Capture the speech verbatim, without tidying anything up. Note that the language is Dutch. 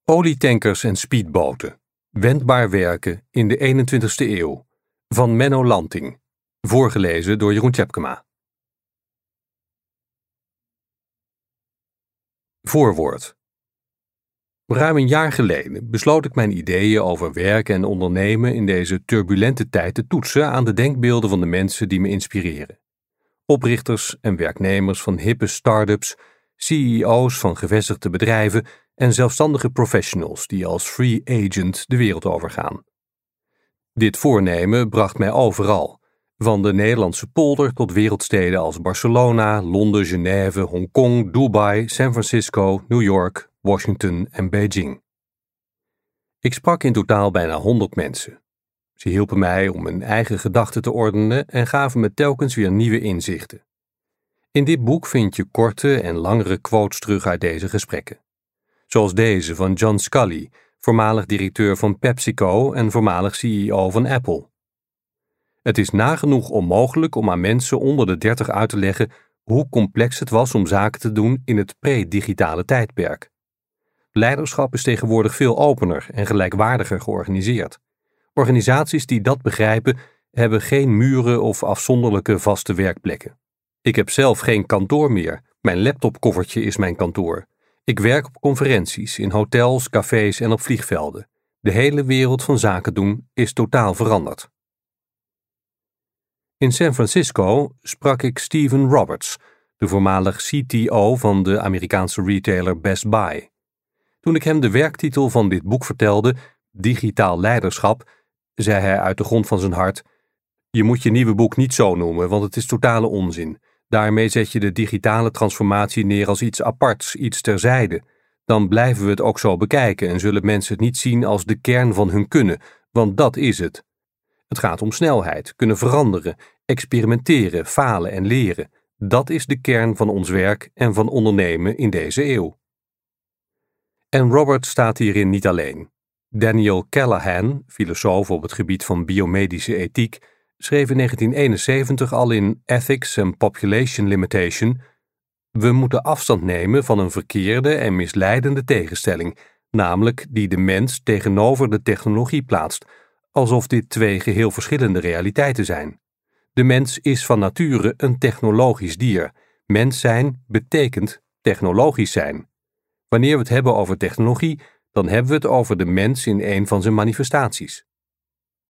Olietankers en speedboten. Wendbaar werken in de eenentwintigste eeuw. Van Menno Lanting. Voorgelezen door Jeroen Tjepkema. Voorwoord. Ruim een jaar geleden besloot ik mijn ideeën over werken en ondernemen in deze turbulente tijd te toetsen aan de denkbeelden van de mensen die me inspireren. Oprichters en werknemers van hippe start-ups, C E O's van gevestigde bedrijven en zelfstandige professionals die als free agent de wereld overgaan. Dit voornemen bracht mij overal, van de Nederlandse polder tot wereldsteden als Barcelona, Londen, Genève, Hongkong, Dubai, San Francisco, New York, Washington en Beijing. Ik sprak in totaal bijna honderd mensen. Ze hielpen mij om mijn eigen gedachten te ordenen en gaven me telkens weer nieuwe inzichten. In dit boek vind je korte en langere quotes terug uit deze gesprekken. Zoals deze van John Sculley, voormalig directeur van PepsiCo en voormalig C E O van Apple. Het is nagenoeg onmogelijk om aan mensen onder de dertig uit te leggen hoe complex het was om zaken te doen in het pre-digitale tijdperk. Leiderschap is tegenwoordig veel opener en gelijkwaardiger georganiseerd. Organisaties die dat begrijpen, hebben geen muren of afzonderlijke vaste werkplekken. Ik heb zelf geen kantoor meer. Mijn laptopkoffertje is mijn kantoor. Ik werk op conferenties, in hotels, cafés en op vliegvelden. De hele wereld van zaken doen is totaal veranderd. In San Francisco sprak ik Steven Roberts, de voormalig C T O van de Amerikaanse retailer Best Buy. Toen ik hem de werktitel van dit boek vertelde, Digitaal Leiderschap, zei hij uit de grond van zijn hart: "Je moet je nieuwe boek niet zo noemen, want het is totale onzin. Daarmee zet je de digitale transformatie neer als iets aparts, iets terzijde. Dan blijven we het ook zo bekijken en zullen mensen het niet zien als de kern van hun kunnen, want dat is het. Het gaat om snelheid, kunnen veranderen, experimenteren, falen en leren. Dat is de kern van ons werk en van ondernemen in deze eeuw." En Robert staat hierin niet alleen. Daniel Callahan, filosoof op het gebied van biomedische ethiek, schreef in negentien eenenzeventig al in Ethics and Population Limitation: "We moeten afstand nemen van een verkeerde en misleidende tegenstelling, namelijk die de mens tegenover de technologie plaatst, alsof dit twee geheel verschillende realiteiten zijn. De mens is van nature een technologisch dier. Mens zijn betekent technologisch zijn. Wanneer we het hebben over technologie, dan hebben we het over de mens in een van zijn manifestaties.